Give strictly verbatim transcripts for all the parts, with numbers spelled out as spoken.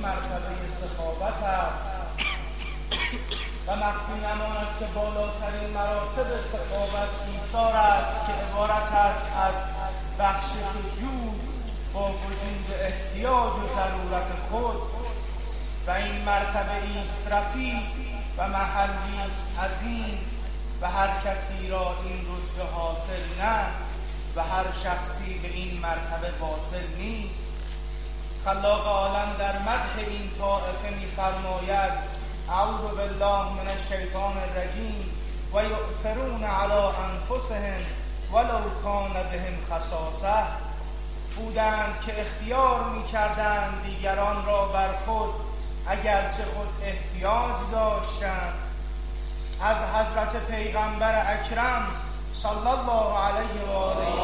مرتبه سخاوت است و مخفی نماند که بالاترین مراتب سخاوت ایثار است که عبارت است از بخشش و جود با وجود احتیاج و ضرورت خود و این مرتبه ایست رفیع و محلی است عظیم و هر کسی را این رتبه حاصل نه و هر شخصی به این مرتبه واصل نیست. خلاق عالم در مدح این طائفه می‌فرماید اعوذ بالله من الشیطان الرجیم و یؤثرون علی انفسهم ولو کان بهم خصاصه، بودند که اختیار می‌کردند دیگران را بر خود اگرچه خود احتیاج داشتند. از حضرت پیغمبر اکرم صلی الله علیه و آله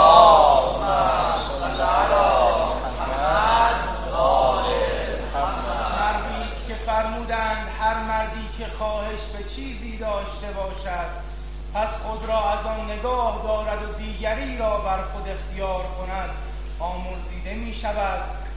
و مردی است که فرمودند هر مردی که خواهش به چیزی داشته باشد پس خود را از آن نگاه دارد و دیگری را بر خود اختیار کند آمرزیده می شود.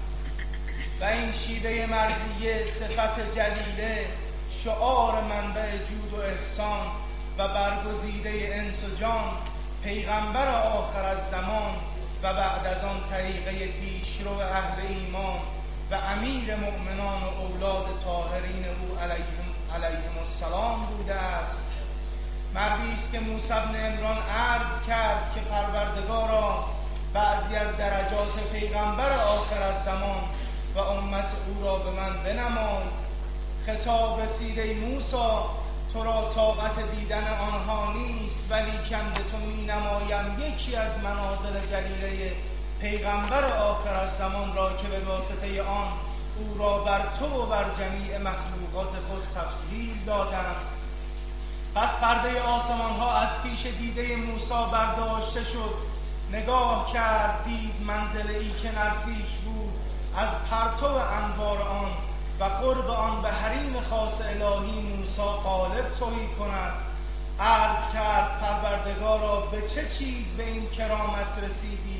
و این شیوه مرضیه صفت جلیله شعار منبع جود و احسان و برگزیده انس و جان پیغمبر آخر از زمان و بعد از آن طریقه پیشرو اهل ایمان و امیر مؤمنان و اولاد طاهرین او علیهم, علیهم السلام بوده است. مردی است که موسی بن عمران عرض کرد که پروردگارا بعضی از درجات پیغمبر آخر از زمان و امت او را به من بنمای. خطاب رسید ای موسی تو را طاقت دیدن آنها نیست ولی کم به تو می نمایم یکی از منازل جلیله پیغمبر آخر از زمان را که به واسطه آن او را بر تو و بر جمیع مخلوقات خود تفضیل دادم. پس پرده آسمان ها از پیش دیده موسی برداشته شد، نگاه کرد دید منزل ای که نزدیک بود از پرتو انوار آن و قرب آن به حریم خاص الهی موسی غالب تهی کند. عرض کرد پروردگارا به چه چیز به این کرامت رسیدی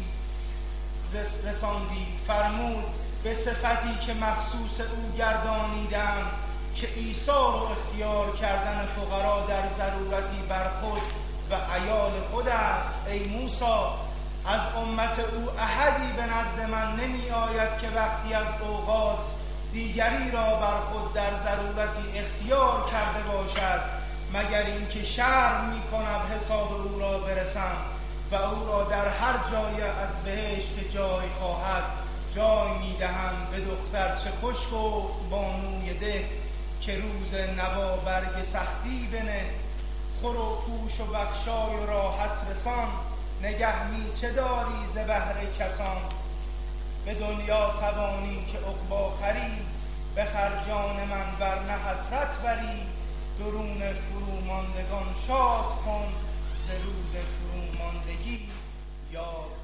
رس رساندی؟ فرمود به صفتی که مخصوص او گردانیدم که ایثار و اختیار کردن فقرا در ضرورتی بر خود و عیال خود است. ای موسی از امت او احدی به نزد من نمی آید که وقتی از اوقات دیگری را بر خود در ضرورتی اختیار کرده باشد مگر اینکه شرم می کنم حساب او را برسم و او را در هر جای از بهشت که جای خواهد جای می دهم. به دختر چه خوش گفت بانوی ده که روز نوا برگ سختی بنه، خور و پوش و بخشای و راحت رسان، نگه می چه داری ز بهر کسان. به دنیا توانی که عقبا خری، بخر جان من ورنه حسرت بری. درون فروماندگان شاد کن، ز روز فروماندگی یاد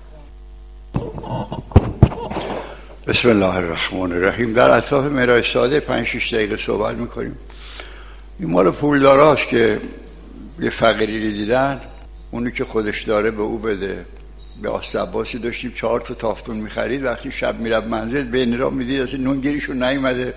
کن. بسم الله الرحمن الرحیم. در اطراف معراج ساده پنج شش دقیقه صحبت میکنیم. این مال پولداراست که یه فقیری دیدن، اونی که خودش داره به او بده. به آست عباسی داشتیم چهار تا تافتون میخرید، وقتی شب میرفت منزل بین را میدید اصلا نونگیریشون نیومده،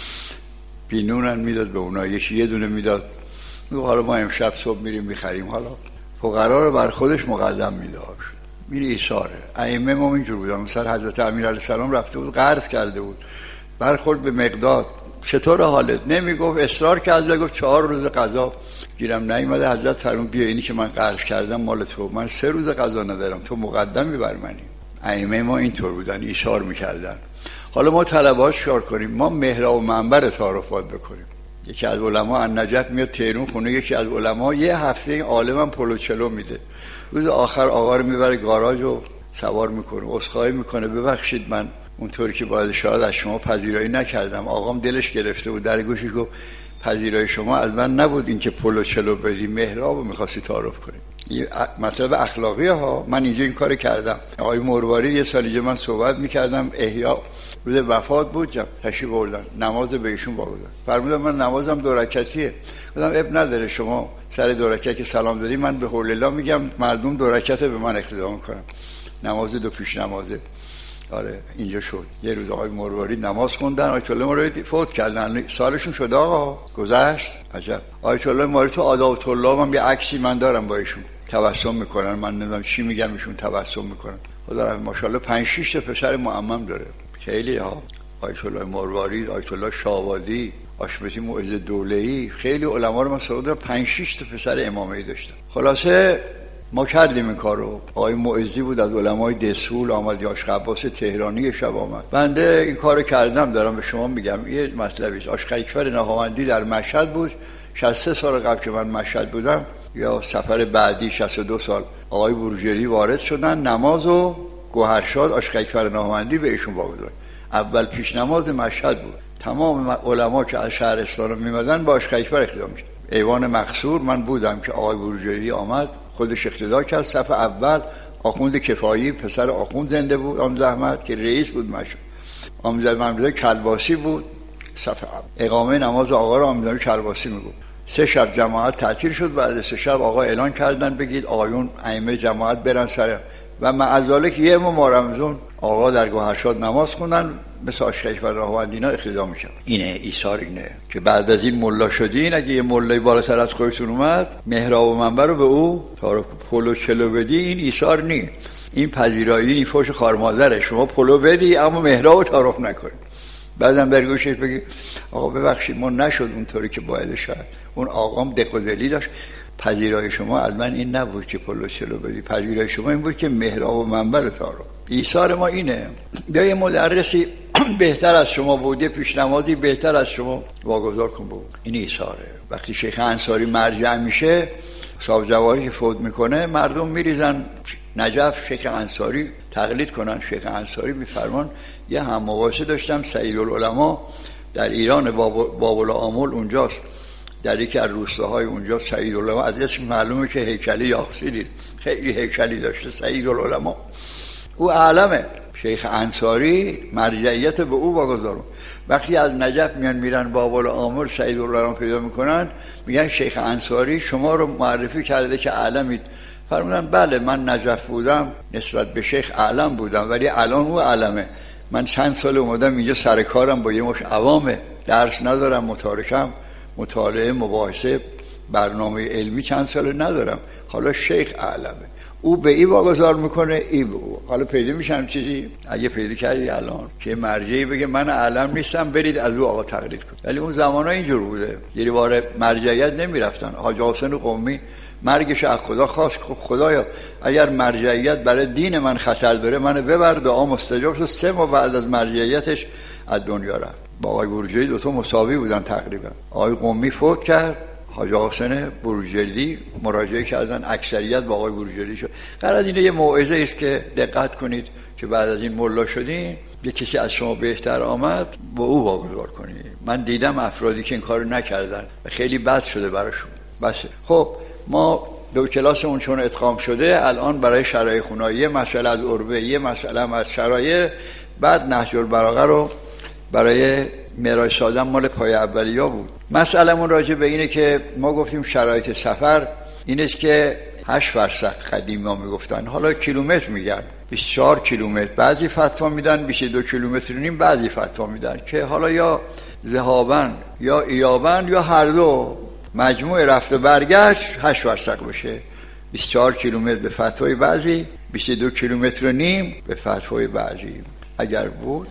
بینونن میداد به اونا، یکی یه دونه میداد. حالا ما امشب صبح میریم میخریم. حالا فقرا رو بر خودش مقدم میداشت. میری ایثاره. ائمه ما اینجور بودن. مثلا حضرت امیر علیه السلام رفته بود قرض کرده بود، برخورد به مقداد چطور حالت؟ نمیگفت، اصرار کرد، گفت چهار روز قضا گیرم نیومده. حضرت فرمود بیا اینی که من قرض کردم مال تو، من سه روز قضا ندارم، تو مقدمی بر منی. ائمه ما اینطور بودن، ایثار میکردن. حالا ما طلبه‌اش شکار کنیم، ما محراب و منبر تعارفات بکنیم. یکی از علما از نجف میاد تهران خونه یکی از علما، یه هفته این عالمم پلوچلو میده. روز آخر آقا رو میبره گاراژ و سوار میکنه، عذرخواهی میکنه ببخشید من اونطوری که باید شاید از شما پذیرایی نکردم. آقام دلش گرفته بود، در گوشش گفت پذیرایی شما از من نبود اینکه پلوچلو بدی، محرابو میخواستی تعارف کنی. این مطلب اخلاقی ها. من اینجا این کار کردم. آقای مرواری یه سال اینجا من صحبت میکردم، احیا روز وفات بود، جم تشریف بردن نماز به ایشون واگذار. فرمودم من نمازم دو رکعتیه. گفتم اب نداره، شما سر دو رکعت که سلام دادی من به حول الله میگم مردم دو رکعت به من اقتدا میکنن، نماز دو پیش نمازه. آره اینجا شد. یه روز آقای مرواری نماز خوندن، آیت الله مرواری فوت کردن، سالشون شد آقا گذشت. عجب. آیت الله مرواری تو آداب طلاب هم یه عکسی من دارم با ایشون، تبسم میکنن، من نمیدونم چی میگم، ایشون تبسم میکنن. خدا رحمه ماشاءالله پنج شش تا پسر معمم داره. خیلی ها. آیت الله مرواری، آیت الله شاوادی، آشپزی معز دوله‌ای، خیلی علما رو من سراغ پنج شش تا پسر امامی داشتم. خلاصه ما کردیم این کارو. آقای معزی بود از علمای دسول، آمد آشق عباس تهرانی شب آمد. بنده این کارو کردم، دارم به شما میگم. یه مطلبی است. آشق اکبر نهاوندی در مشهد بود، شصت و سه سال قبل که من مشهد بودم یا سفر بعدی شصت و دو سال آقای بروجردی وارد شدن، نماز و گوهرشاد آشق اکبر نهاوندی به ایشون واگذار. اول پیش نماز مشهد بود. تمام علما که از شهرستان میمدن با آشق اکبر اقتدا می‌کردن. ایوان مقصور من بودم که آقای بروجردی آمد، خودش اقتدا کرد. صف اول آخوند کفایی پسر آخوند زنده بود، آمد زحمت که رئیس بود مشهد. آمد محمد کلباسی بود صف اول. اقامه نماز آقا را آمد کلباسی میگفت. سه شب جماعت تعطیل شد. بعد سه شب آقا اعلان کردن بگید آقایون ائمه جماعت برن سر و معذالک یه ما رمضان آقا در گوهرشاد نماز خوندن، مثل آشق اکبر نهاوندی اینا اقتدا می‌کرد. اینه ایثار، اینه که بعد از این ملا شدین، اگه یه ملای بالاتر از خودتون اومد محراب و منبر رو به او تا پلو چلو بدی، این ایثار نی، این پذیرایی، این فوش خارمادره. شما پلو بدی اما محراب رو تعارف نکنید. بعدم برگوشش بگی آقا ببخشید ما نشد اونطوری که باید شد. اون آقام دق و دلی داشت. پذیرای شما از من این نبود که پلو چلو بدی، پذیرای شما این بود که محراب و منبر رو تعارف. ایثار ما اینه. یا یه مدرسی بهتر از شما بود، یه پیشنمازی بهتر از شما واگذار کن بود. این ایثاره. وقتی شیخ انصاری مرجع میشه، صاحب جواهری که فوت میکنه، مردم میریزن نجف شیخ انصاری تقلید کنن. شیخ انصاری میفرمان یه هم مواعظه داشتم سید العلماء در ایران باب العامل اونجاست، در یکی از روستاهای اونجا سید العلماء، از اسم معلومه که هیکلی یاقصیدی، خیلی هیکلی داشته سید العلماء. او عالمه. شیخ انصاری مرجعیت به او واگذارون. وقتی از نجف میان میرن باب العامل سید العلماء پیدا میکنن، میگن شیخ انصاری شما رو معرفی کرده که عالمید. فرمودن بله من نجف بودم نسبت به شیخ عالم بودم، ولی الان او عالمه. من چند سال اومدم اینجا سر کارم با یه مش عوامه، درس ندارم، متارکم، مطالعه، مباحثه، برنامه علمی چند سال ندارم. حالا شیخ عالمه، او به ای واگذار میکنه، ای به او. حالا پیدا میشن چیزی؟ اگه پیدا کردی الان که مرجعی بگه من عالم نیستم برید از او آقا تقلید کنید. ولی اون زمانا اینجور بوده، یه بار مرجعیت نمیرفتن. حاج حسین قمی مرگش از خدا خواست، خدایا اگر مرجعیت برای دین من خطر داره منو ببر. دعا مستجاب شد. سه ماه بعد از مرجعیتش از دنیا رفت. با آقای بروجردی دو تا مساوی بودن تقریبا. آقای قمی فوت کرد، حاج حسین بروجردی مراجعه کردن، اکثریت با آقای بروجردی شد. قرار اینه یه موعظه است که دقت کنید که بعد از این ملا شدین یه کسی از شما بهتر آمد با او واگذار کنید. من دیدم افرادی که این کارو نکردن و خیلی بد شده براشون. بسه. خب ما دو کلاسمون چون ادغام شده، الان برای شرایع خونایی مسئله از عربه، یه مسئله از شرایع، بعد نهج البلاغه رو برای معراج سادم مال پای اولیا بود. مسئله‌مون راجع به اینه که ما گفتیم شرایط سفر این است که هشت فرسخ قدیما میگفتن، حالا کیلومتر میگن، بیست و چهار کیلومتر بعضی فتوا میدن، بیست و دو کیلومتر و نیم بعضی فتوا میدن که حالا یا ذهابن یا ایابن یا هر دو، مجموع رفت و برگشت هشت فرسخ باشه. بیست و چهار کیلومتر به فتوای بعضی، بیست و دو کیلومتر و نیم به فتوای بعضی. اگر بود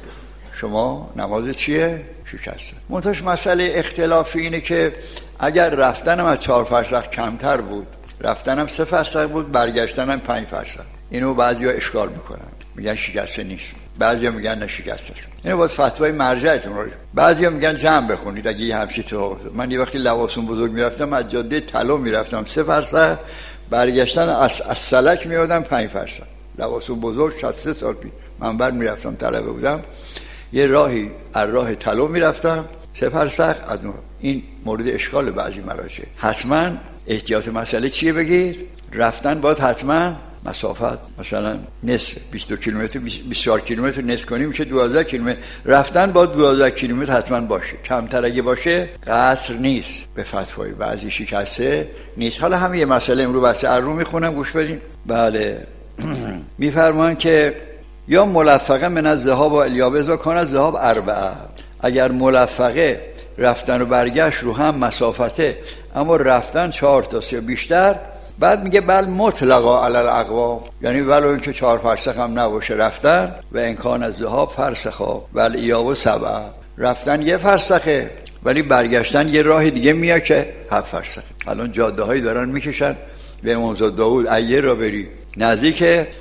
شما نماز چیه؟ شکسته. منتهاش مسئله اختلافی اینه که اگر رفتنم از چهار فرسخ کمتر بود، رفتنم سه فرسخ بود، برگشتنم پنج فرسخ، اینو بعضیا اشکال میکنن، میگن شکسته نیست، بعضیا میگن نه شکسته است. اینو باید فتوای مرجعتون رو. بعضیا میگن جمع بخونید اگه یه همچین تو. من یه وقتی لواسون بزرگ میرفتم از جاده طلا میرفتم سه فرسخ، برگشتن از از سلک میادم پنج فرسخ. لواسون بزرگ شصت و سه سال پیش من بعد میرفتم طلبه بودم، یه راهی از راه طلا میرفتم سه فرسخ از اون. این مورد اشکال بعضی مراجع. حتما احتیاط مسئله چیه بگیر؟ رفتن باید حتما مسافت مثلا نصف بیست و دو کیلومتر بیست و چهار کیلومتر نصف کنی میشه دوازده کیلومتر. رفتن باید دوازده کیلومتر حتما باشه، کمتر اگه باشه قصر نیست. به فتوای بعضی شکسته نیست. حالا همین یه مسئله امروز بحث ارو میخونم گوش بدین. بله میفرمان که یا ملفقه من الذهاب و الیاب اذا کان الذهاب اربعه، اگر ملفقه رفتن و برگشت رو هم مسافته اما رفتن چهار تاست یا بیشتر، بعد میگه بل مطلقا علی الاقوام، یعنی ولو اینکه چهار فرسخ هم نباشه رفتن، و امکان الذهاب فرسخا و الایاب سبعه، رفتن یه فرسخه ولی برگشتن یه راه دیگه میاد که هفت فرسخه. الان جاده هایی دارن میکشن به امام زاده داوود ایه را بری نزدیک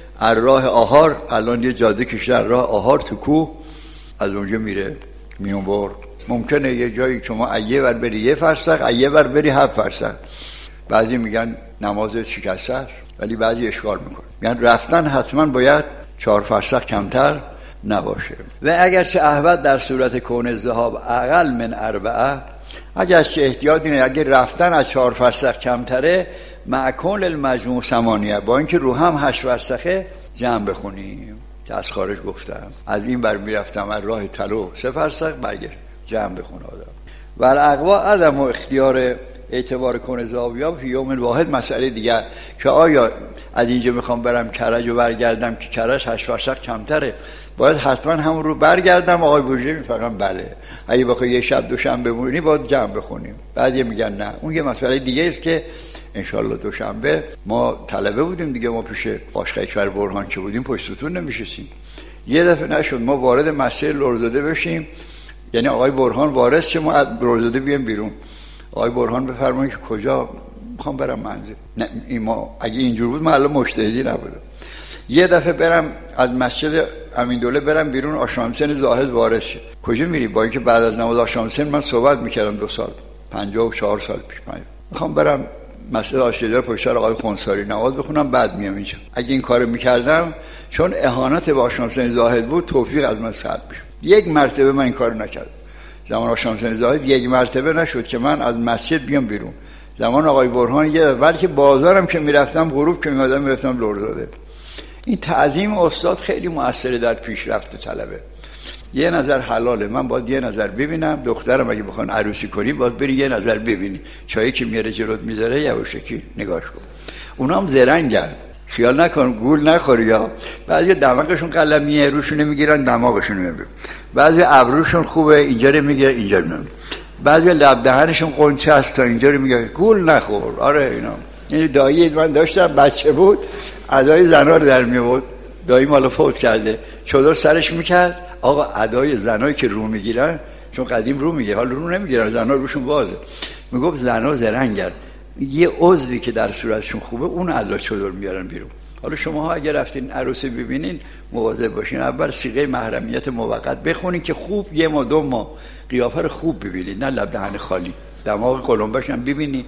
راه آهار، الان یه جاده کشیدن راه آهار تو کوه، از اونجا میره میونبر. ممکنه یه جایی شما ایه ور بری یه فرسخ، ایه ور بری هفت فرسخ. بعضی میگن نماز شکسته است ولی بعضی اشکال میکنن، میگن رفتن حتما باید چهار فرسخ کمتر نباشه. و اگرچه احوط در صورت کون الذهاب اقل من اربعه، اگرچه احتیاط اینه اگر رفتن از چهار فرسخ کمتره مع کون المجموع ثمانیه، با اینکه رو هم هشت فرسخه جمع بخونیم که از خارج گفتم، از این بر میرفتم از راه طلوع سه فرسخ برگشت جمع بخون آدم. و الاقوا عدم و اختیار اعتبار کون زاویه فی یوم واحد مسئله دیگر، که آیا از اینجا میخوام برم کرج و برگردم که کرج هشت فرسخ کمتره، باید حتما همون رو برگردم؟ آقای بوجه میفهمم بله، اگه بخوای یه شب دو شنبه بمونی باید جمع بخونیم. بعد یه میگن نه، اون یه مسئله دیگه است که انشالله دوشنبه، ما طلبه بودیم دیگه، ما پیش باشقیکبر برهان که بودیم پشت ستون نمیشستیم. یه دفعه نشد ما وارد مسجد لرزاده بشیم، یعنی آقای برهان وارد شه ما از لرزاده بیام بیرون. آقای برهان بفرمایید که کجا؟ میخوام برم منزل. نه این ما اگه اینجور بود من الان مجتهدی نبودم. یه دفعه برم از مسجد امین دوله برم بیرون، آشامسن زاهد وارد شه. کجا میری؟ با اینکه بعد از نماز آشامسن من صحبت میکردم دو سال پنجاه و چهار سال پیش، من میخوام برم مسجد آشیدار پشت سر آقای خونساری نماز بخونم بعد میام اینجا. اگه این کارو میکردم چون اهانت به آشامسن زاهد بود توفیق از من سلب میشد. یک مرتبه من این کارو نکردم. زمان آشامسن زاهد یک مرتبه نشد که من از مسجد بیام بیرون. زمان آقای برهان یه بلکه بازارم که میرفتم غروب که میادم میرفتم لرزاده. این تعظیم استاد خیلی مؤثره در پیشرفت طلبه. یه نظر حلاله، من باید یه نظر ببینم. دخترم اگه بخوان عروسی کنی باید بری یه نظر ببینی، چایی که میاره جلوت میذاره یواشکی نگاش کن. اونا هم زرنگن، خیال نکن گول نخوری. یا بعضی دماغشون قلمیه روشون نمیگیرن دماغشون نمیگیرن، بعضی ابروشون خوبه اینجا رو میگیره اینجا نمیگیره، بعضی لب دهنشون قنچه است تا اینجا رو میگیره. گول نخور. آره اینا یعنی دایی من داشتم بچه بود ادای زنا رو در میورد، دایی مالا فوت کرده، چادر سرش میکرد. آقا ادای زنایی که رو میگیرن، چون قدیم رو میگیره حالا رو نمیگیرن، زنا روشون بازه، میگفت زنا زرنگن، یه عضوی که در صورتشون خوبه اون ادا چادر میارن بیرون. حالا شما ها اگه رفتین عروسی ببینین مواظب باشین، اول صیغه محرمیت موقت بخونین که خوب یه ما دو ما قیافه رو خوب ببینید، نه لب دهن خالی. دماغ قلمبش هم ببینی،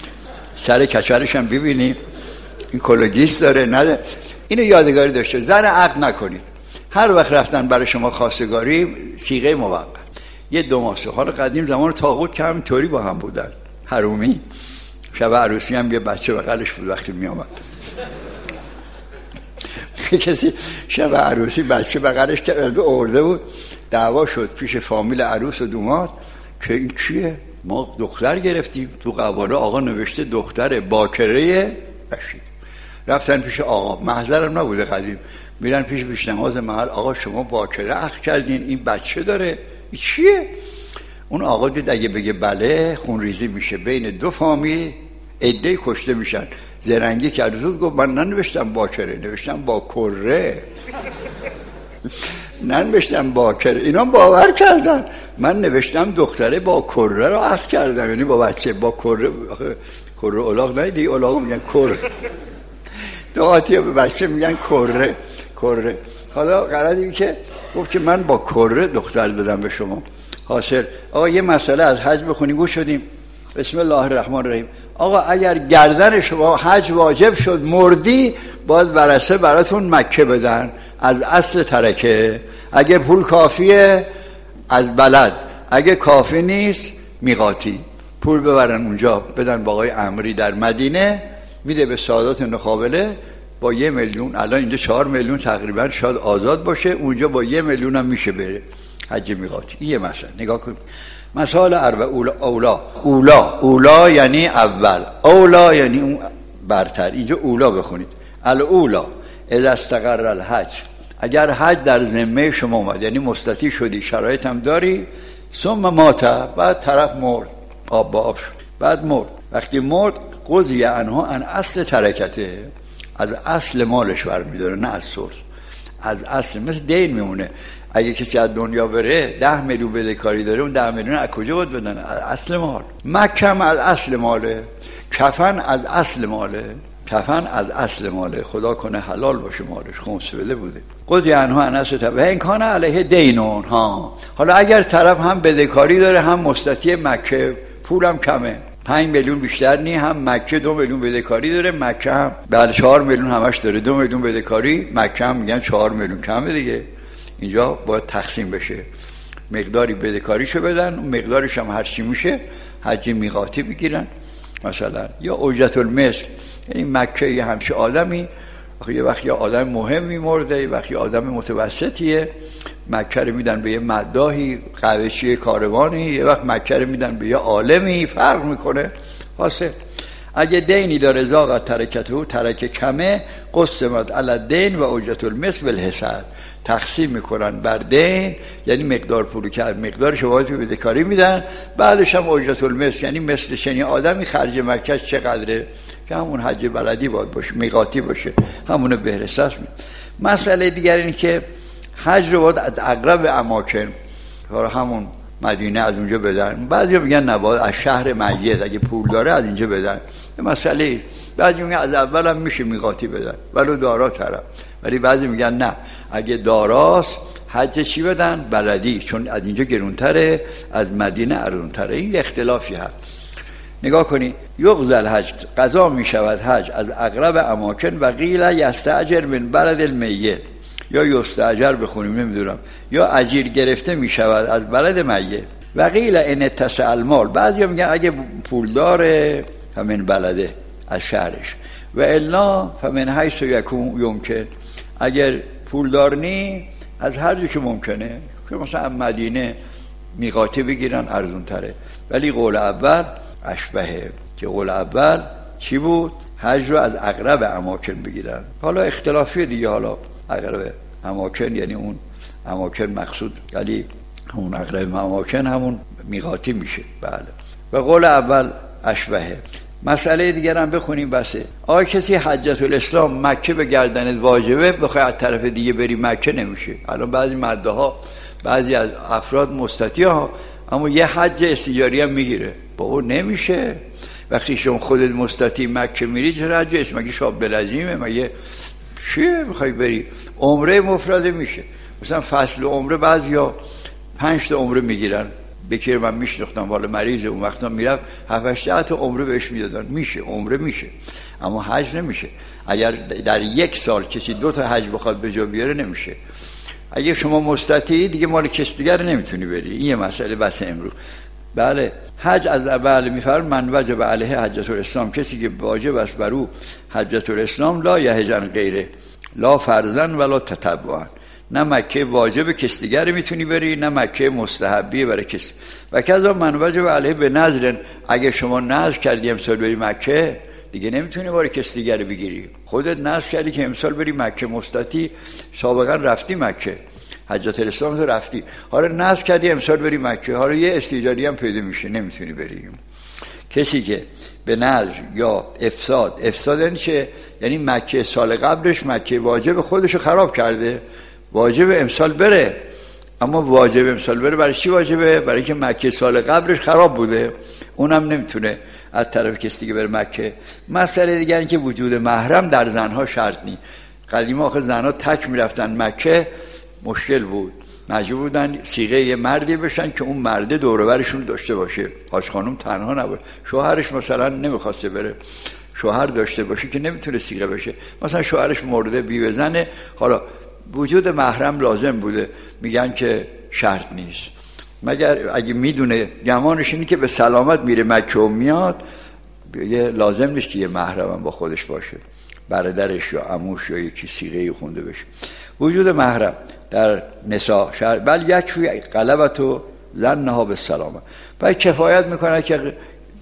سر کچرش هم ببینی، این کلگیس داره نداره. اینو یادگاری داشته. زن عقد نکنید. هر وقت رفتن برای شما خواستگاری صیغه موقت یه دو ماه. حالا قدیم زمان طاغوت که همینطوری با هم بودن، حرومی. شب عروسی هم یه بچه بغلش بود وقتی می آمد. کسی شب عروسی بچه بغلش کرد ارده بود، دعوا شد پیش فامیل عروس و دوماد که این چیه؟ ما دختر گرفتیم، تو قواله آقا نوشته دختر باکره رشید. رفتن پیش آقا، محضرم نبوده قدیم، میرن پیش پیش نماز محل، آقا شما باکره عقد کردین، این بچه داره، این چیه؟ اون آقا دید اگه بگه بله خونریزی میشه بین دو فامیل، عده کشته میشن. زرنگی کرد زود گفت من ننوشتم باکره، نوشتم با کره. ننوشتم باکره. اینا باور کردن من نوشتم دختره با کره رو عقد کردم، یعنی با بچه با کره. کره الاغ نه دیگه، الاغ میگن کره، دعاتی به بچه میگن کره کره. حالا قرار این که گفت که من با کره دختر دادم به شما. حاصل آقا یه مسئله از حج بخونی گوش شدیم. بسم الله الرحمن الرحیم. آقا اگر گردن شما حج واجب شد مردی، باید ورثه براتون مکه بدن از اصل ترکه. اگه پول کافیه از بلد، اگه کافی نیست میقاتی. پول ببرن اونجا بدن با آقای عمری در مدینه، میده به سادات نخابله با یه میلیون. الان اینجا چهار میلیون تقریبا شاید آزاد باشه، اونجا با یه میلیون هم میشه بره حج میقاتی. این یه مسئله. نگاه کنید مسائل اربع. اولا اولا اولا اولا یعنی اول، اولا یعنی اون برتر. اینجا اولا بخونید. الاولا اذا استقر الحج اگر حج در ذمه شما اومد، یعنی مستطیع شدی، شرایط هم داری، ثم مات، بعد طرف مرد، آب با آب شد، بعد مرد. وقتی مرد قضی عنه عن اصل ترکته، از اصل مالش برمیداره، نه از سورس، از اصل. مثل دین میمونه. اگه کسی از دنیا بره ده میلیون بدهکاری داره، اون ده میلیون از کجا باید بدن؟ از اصل مال. مکه از اصل ماله، کفن از اصل ماله، کفن از اصل ماله، خدا کنه حلال باشه مالش، خمس بده بوده. قضی عنه عن اصل ترکته و ان کان علیه دینون. ها حالا اگر طرف هم بدهکاری داره، هم مستطیع مکه، پولم کمه، پنج میلیون بیشتر نی، هم مکه دو میلیون بدهکاری داره، مکه هم بعد چهار میلیون همش داره، دو میلیون بدهکاری، مکه هم میگن چهار میلیون کمه دیگه. اینجا باید تقسیم بشه، مقداری بدهکاریشو بدن، مقدارش هم هر چی میشه حج میقاتی بگیرن مثلا، یا اجرت المثل. یعنی مکه یه همچه آدمی، یه وقت یه آدم مهمی مرده، یه وقت یه آدم متوسطیه، مکه رو میدن به یه مداحی قوشی کاروانی، یه وقت مکه رو میدن به یه عالمی، فرق میکنه. حاصل اگه دینی داره زاغت ترکته، ترک کمه، قسمت علی الدین و اجرت المثل بالحساب، تقسیم میکنن بر دین، یعنی مقدار پولی که مقدارش واجب بدهکاری میدن، بعدش هم اجرت المثل، یعنی مثل شنی آدمی خرج مکه چقدره که همون حج بلدی باید باشه، میقاتی باشه، همونه بهرساس می. مسئله دیگر اینه که حج رو باید از اقرب اماکن، همون مدینه از اونجا بدن. بعضی میگن نباید، از شهر میت اگه پول داره از اینجا بدن، به مسئله. بعضی میگن از اول هم میشه میقاتی بدن ولو دارا طرف، ولی بعضی میگن نه، اگه داراست حج چی بدن؟ بلدی، چون از اینجا گرونتره، از مدینه ارزونتره. این اختلافی هست. نگاه کنی، یغزل حج، قضا میشود حج از اقرب اماکن و قیل یستاجر من بلد المیت، یا یستاجر بخونیم نمیدونم، یا اجیر گرفته میشود از بلد میت. و قیل ان اتسع المال، بعضی میگن اگه پول داره همین بلده از شهرش، و الا فمن حیث یکون یمکن، اگر پول دار نی از هر جا که ممکنه، که مثلا مدینه میقاتی بگیرن ارزون تره. ولی قول اول اشبهه، که قول اول چی بود؟ حج رو از اقرب اماکن بگیرن. حالا اختلافی دیگه، حالا اقرب اماکن یعنی اون اماکن مقصود، ولی اون اقرب اماکن همون میقاتی میشه. بله. و قول اول اشبهه. مسئله دیگر هم بخونیم بسه. آیا کسی حجت الاسلام مکه به گردنت واجبه، بخوای از طرف دیگه بری مکه نمیشه. الان بعضی مده ها، بعضی از افراد مستطیع ها، اما یه حج استیجاری هم میگیره. بابا نمیشه. وقتی شما خودت مستطیع مکه میری چرا حج اسم؟ مگه شاب بلزیمه؟ مگه چیه میخوای بری؟ عمره مفرده میشه. مثلا فصل عمره بعضیا پنج تا عمره میگیرن. بکر من میشناختم والا مریض، اون وقتا میرفت هفت هشت تا عمره بهش میدادن، میشه عمره میشه، اما حج نمیشه. اگر در یک سال کسی دو تا حج بخواد به جا بیاره نمیشه. اگه شما مستطیعی دیگه مال کس دیگر نمیتونی بری. این یه مسئله بس امروز. بله. حج از اول میفرم من وجب علیه حجت الاسلام، کسی که واجب است بر او حجت الاسلام، لا یهجن غیره، لا فرضن ولا تطوعا، نه مکه واجب کس دیگر میتونی بری، نه مکه مستحبی برای کس. و کذا من وجب علیه به نذر، اگه شما نذر کردی امسال بری مکه دیگه نمیتونی باری کس دیگر بگیری. خودت نذر کردی که امسال بری مکه، مستطیع سابقا رفتی مکه، حجت الاسلام تو رفتی، حالا نذر کردی امسال بری مکه، حالا یه استیجاری هم پیدا میشه نمیتونی بری. کسی که به نذر یا افساد، افساد یعنی چه؟ یعنی مکه سال قبلش مکه واجب خودشو خراب کرده، واجب امسال بره، اما واجب امسال بره برای چی واجبه؟ برای که مکه سال قبلش خراب بوده، اونم نمیتونه از طرف کسی دیگه بره مکه. مسئله دیگه این که وجود محرم در زنها شرط نی. قدیم آخه زنها تک میرفتن مکه، مشکل بود، مجبور بودن صیغه یه مردی بشن که اون مرده دور و برشون داشته باشه، حاج خانم تنها نباشه، شوهرش مثلا نمیخواسته بره، شوهر داشته باشه که نمیتونه صیغه بشه، مثلا شوهرش مرده بی بزنه، حالا وجود محرم لازم بوده، میگن که شرط نیست، مگر اگه میدونه گمانش اینه که به سلامت میره مکه و میاد، یه لازم نیست که یه محرم با خودش باشه، برادرش یا عموش یا یکی صیغه خونده بشه. وجود محرم در نساء شرع، بل یکفی غلبتو ظنها به سلامه، باید کفایت میکنه که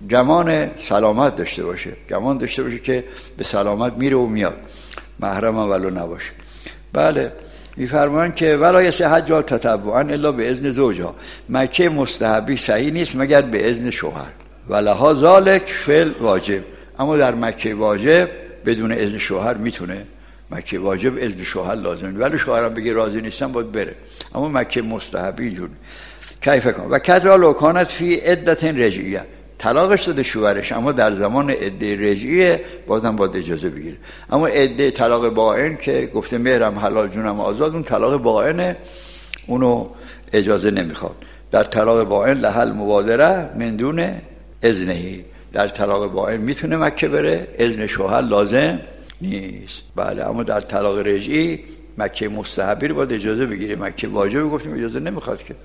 گمان سلامت داشته باشه، گمان داشته باشه که به سلامت میره و میاد، محرم هم ولو نباشه. بله. میفرمایند که ولا یصح جا تطوعا الا به اذن زوجها، مکه مستحبی صحیح نیست مگر به اذن شوهر. ولها ذالک فعل واجب، اما در مکه واجب بدون اذن شوهر میتونه، مکه واجب اذن شوهر لازمه، ولی شوهرم بگه راضی نیستم باید بره، اما مکه مستحبی اینجوری. کیف کن و کذا لو کانت فی عدت رجعیه، طلاقش داده شوهرش اما در زمان عده رجعیه بازم باید اجازه بگیره. اما عده طلاق باین که گفته مهرم حلال جونم آزاد، اون طلاق باینه، اونو اجازه نمیخواد. در طلاق باین لحل مبادره من دون اذنهی، در طلاق باین میتونه مکه بره، اذن شوهر لازم نیست. بله، اما در طلاق رجعی مکه مستحبی رو باید اجازه بگیره، مکه واجب گفتیم اجازه نمیخواد. که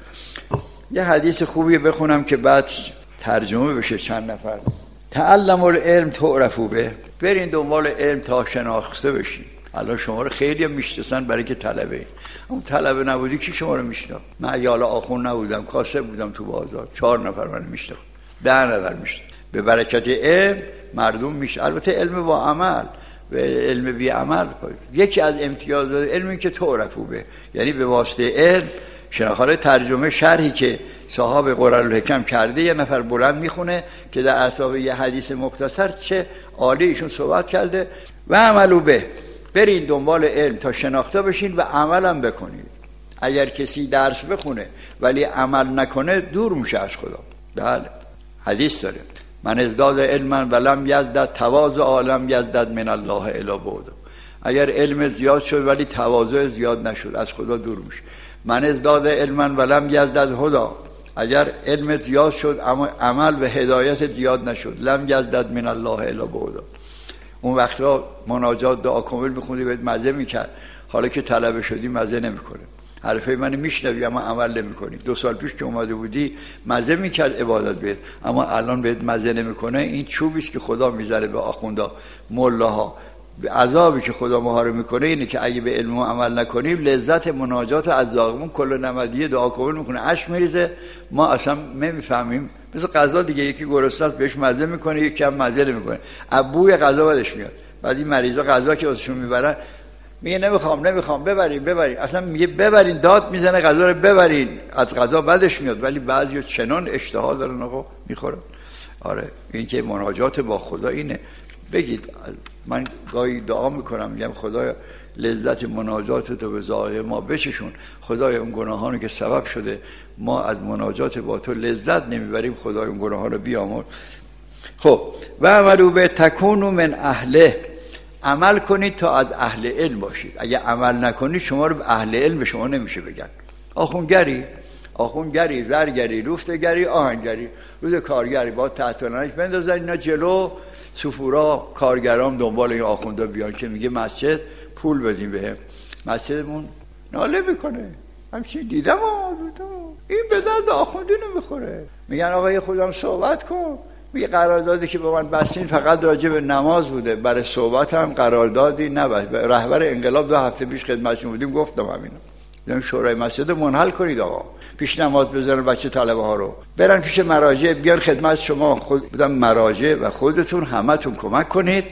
یه حدیث خوبی بخونم که بعد ترجمه بشه چند نفر. تعلم العلم تعرفوا به، برین دنبال علم تا شناخته بشین. الان شما رو خیلی میشناسن برای که طلبه، اون طلبه نبودی کی شما رو میشناخت؟ من یالا آخون نبودم، کاسب بودم تو بازار، چهار نفر من میشناخت، ده نفر میشناخت. به برکت علم مردم میشه. البته علم با عمل و علم بی عمل یکی از امتیازات علمی که تعرفوا به، یعنی به واسطه علم شناخته. ترجمه شرحی که صاحب قرارالحکم کرده یه نفر بلند میخونه که در اعصاب یه حدیث مختصر چه عالی ایشون صحبت کرده. و عملو به، برین دنبال علم تا شناخته بشین و عملم بکنید. اگر کسی درس بخونه ولی عمل نکنه دور میشه از خدا. بله، حدیث داره من ازداد علما ولم یزدد تواضع عالم یزدد من الله الا بعد. اگر علم زیاد شد ولی تواضع زیاد نشد از خدا دور میشه. من ازداد علما ولم یزدد هدا، اگر علم زیاد شد اما عمل و هدایت زیاد نشد لم یزدد من الله الا بعد. اون وقتا مناجات دعا کامل میخوندی بهت مزه میکرد، حالا که طلبه شدی مزه نمیکنه. حرفای من میشنوی اما عمل نمیکنی. دو سال پیش که اومده بودی مزه میکرد عبادت بهت، اما الان بهت مزه نمیکنه. این چوبی است که خدا میذاره به آخوندا ملاها. عذابی که خدا ما رو میکنه اینه که اگه به علم و عمل نکنیم لذت مناجات از زاغمون کل نمدیه دعا کامل میکنه، اش میریزه، ما اصلا نمیفهمیم. مثل غذا دیگه، یکی گرسنه است بهش مزه میکنه، یکی کم مزه نمیکنه، ابوی غذا بدش میاد. بعد این مریضا غذا که واسشون میبرن میگه نمیخوام نمیخوام ببرین ببرین، اصلا میگه ببرین، داد میزنه غذا رو ببرین، از غذا بدش میاد. ولی بعضیا چنان اشتها دارن آقا میخورن. آره، این که مناجات با خدا اینه. بگید، من گاهی دعا میکنم میگم خدایا لذت مناجات تو به ظاهر ما بچشون، خدایا اون گناهانی که سبب شده ما از مناجات با تو لذت نمیبریم، خدایا اون گناهان رو بیامرز. خب و عملو به تکونو من اهله، عمل کنید تا از اهل علم باشید. اگه عمل نکنید شما رو به اهل علم به شما نمیشه بگن. آخونگری آخونگری زرگری لوفتگری آهنگری روز کارگری با تحت نانش بندازن اینا جلو سفورا کارگرام دنبال این آخوندا بیان که میگه مسجد پول بدیم بهم، مسجدمون ناله میکنه. همچین دیدم این به درد آخوندی نمیخوره. میگن آقا خودم صحبت کن، میگه قراردادی که با من بستین فقط راجع به نماز بوده، برای صحبت هم قراردادی نبست. رهبر انقلاب دو هفته پیش خدمتشون بودیم گفتم همینو، میگم شورای مسجد منحل کنید آقا، پیش نماز بذارن بچه طلبه ها رو برن پیش مراجع، بیان خدمت شما. خود بودم مراجع و خودتون همتون کمک کنید،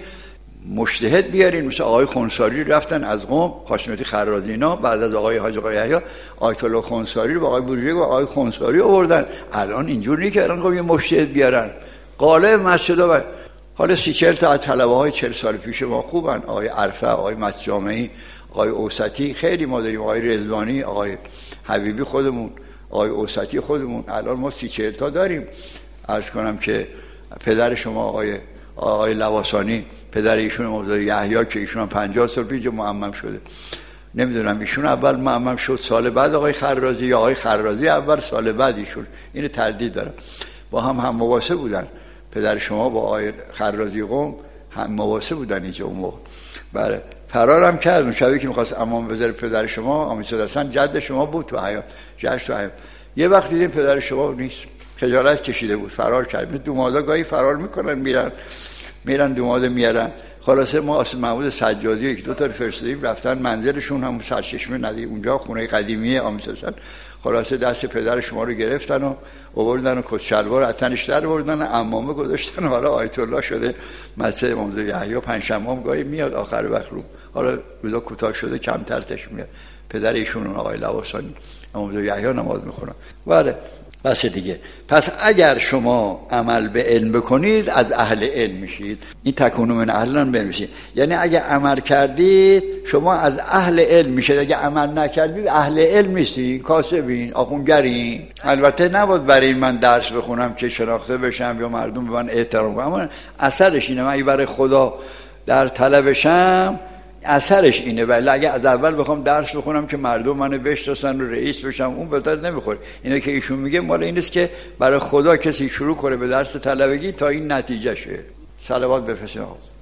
مجتهد بیارین. مثل آقای خونساری رفتن از قم، هاشمیتی خرازی اینا، بعد از آقای حاج آقای یحیی آیت الله خونساری رو با آقای بورژی و آقای خونساری آوردن. الان اینجور نیست که الان یه مجتهد بیارن قاله مسجدها. حالا سی چهل تا از طلبه های چهل سال پیش ما خوبن، آقای عرفه، آقای مسجامعی، آقای اوسطی، خیلی ما داریم، آقای رضوانی، آقای حبیبی خودمون، آقای اوسطی خودمون. الان ما سی چهل تا داریم. عرض کنم که پدر شما آقای آقای لواسانی، پدر ایشون موضوع یحیی که ایشون هم پنجاه سال پیش معمم شده، نمیدونم ایشون اول معمم شد سال بعد آقای خرازی یا آقای خرازی اول سال بعد ایشون، اینو تردید دارم. با هم هم مواسه بودن، پدر شما با آقای خرازی قم هم مواسه بودن اینجا اون موقع. بله، فرارم کرد اون شبی که می‌خواست امام بذاره پدر شما، امام حسن جد شما بود تو حیات، جشن تو حیات. یه وقت دیدیم پدر شما نیست، خجالت کشیده بود، فرار کرد. دومادا گاهی فرار میکنن میرن میرن دوماده میارن. خلاصه ما آسف محمود سجادی یک دو تا فرستادیم رفتن منزلشون، هم سرچشمه ندی اونجا خونه قدیمی امام حسن. خلاصه دست پدر شما رو گرفتن و آوردن و کت شلوار از تنش در آوردن، عمامه گذاشتن. حالا آیت الله شده مسجد امام یحیی، پنج شنبه هم گاهی میاد آخر وقت رو، حالا روزا کوتاه شده کمتر تش میاد. پدر ایشون آقای لواسانی امام یحیی نماز میخونن. بله بس دیگه. پس اگر شما عمل به علم بکنید از اهل علم میشید. این تکونو من اهلن بنویسید، یعنی اگه عمل کردید شما از اهل علم میشید. اگه عمل نکردید اهل علم نیستید، کاسبین، آخونگرین. البته نباید برای من درس بخونم که شناخته بشم یا مردم به من احترام کنن، اما اثرش اینه. من برای خدا در طلبشم اثرش اینه. ولی اگه از اول بخوام درس بخونم که مردم منو بشناسن و رئیس بشم، اون به درد نمیخوره. اینه که ایشون میگه مال این است که برای خدا کسی شروع کنه به درس طلبگی تا این نتیجه شه. صلوات بفرستید.